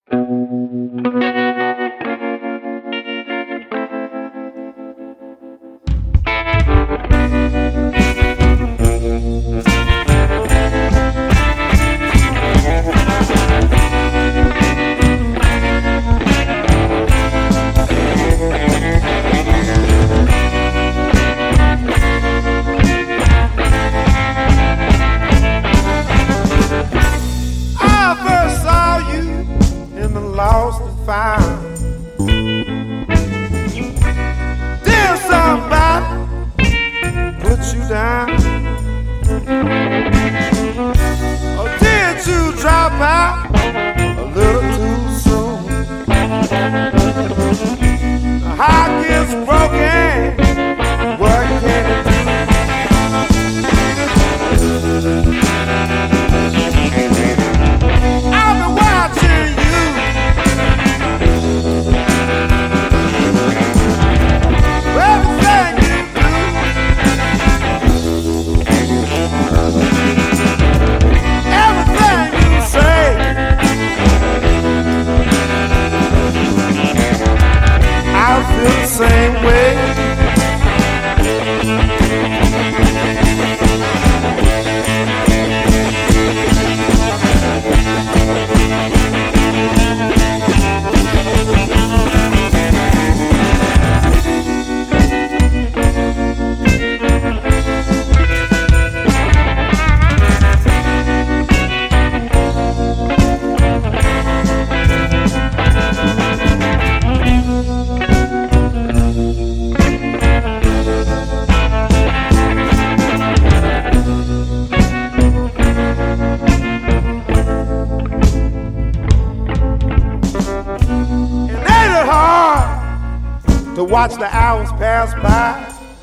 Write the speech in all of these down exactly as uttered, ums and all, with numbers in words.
Watch the hours pass by.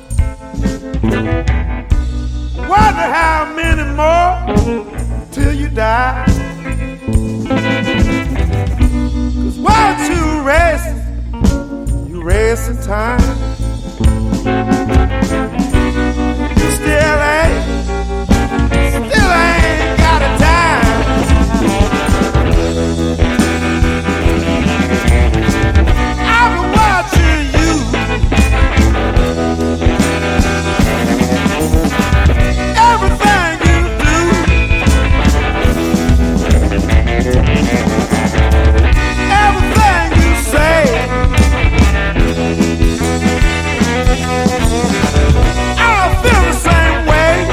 Wonder how many more till you die. Cause while you racing, you racing time. You still ain't, still ain't got a time. I've been watching you. Everything you do, everything you say, I feel the same way.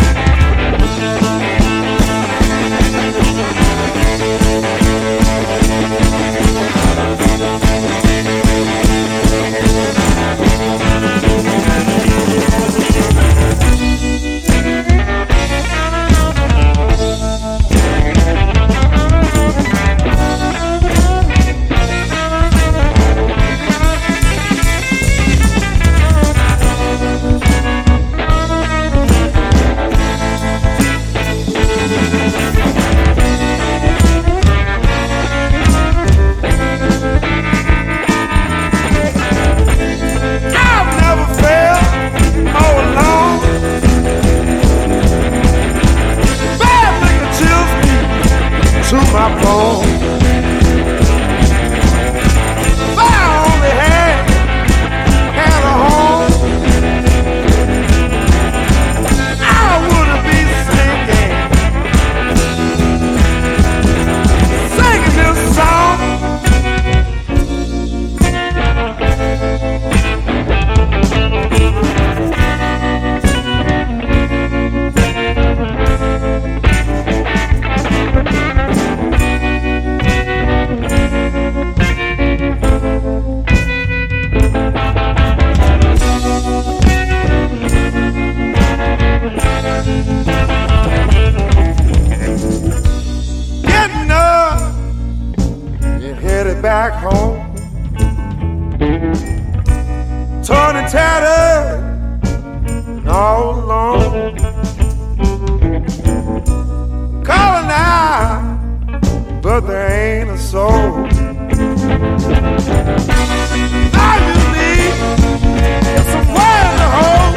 Back home, torn and tattered and all alone, calling out, but there ain't a soul. All you need is somewhere to hold.